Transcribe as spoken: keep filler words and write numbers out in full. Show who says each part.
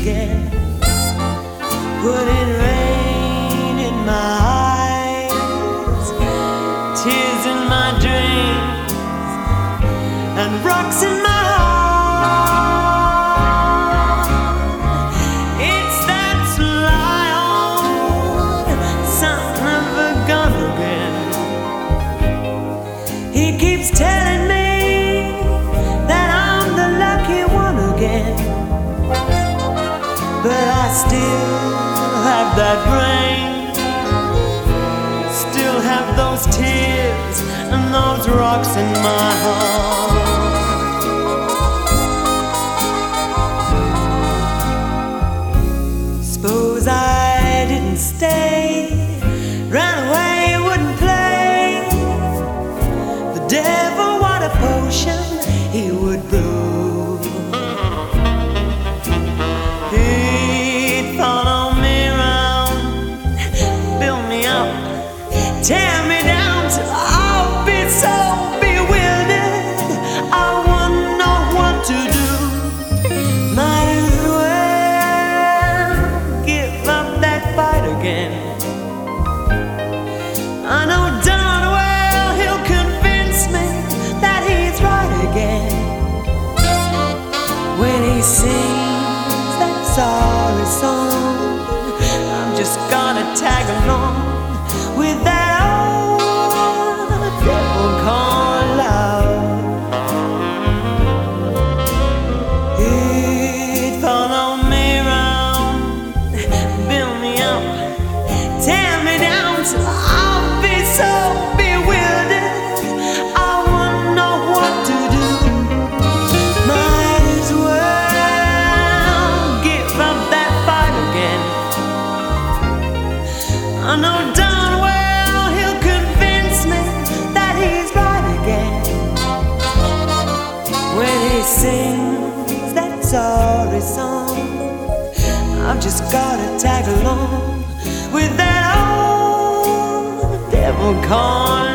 Speaker 1: again, putting rain in my eyes, tears in my dreams, and rocks in my heart. It's that sly old son of a gun again. He keeps telling me that I'm the lucky one again, but I still have that brain, still have those tears and those rocks in my heart. Suppose I didn't stay, ran away, wouldn't play. The devil, what a potion he would brew. He'd follow me around, build me up, tear me down till I'll be so bewildered I wouldn't know what to do. Might as well give up that fight again. I know darn well he'll convince me that he's right again when he sings that sorry song. I'm just gonna tag along with that old devil called love. He'd follow me around, build me up, tear me down till I'll be so bewildered I wouldn't know what to do. Might as well give up that fight again. I know darn well he'll convince me that he's right again when he sings that sorry song. I've just gotta tag along with that old devil called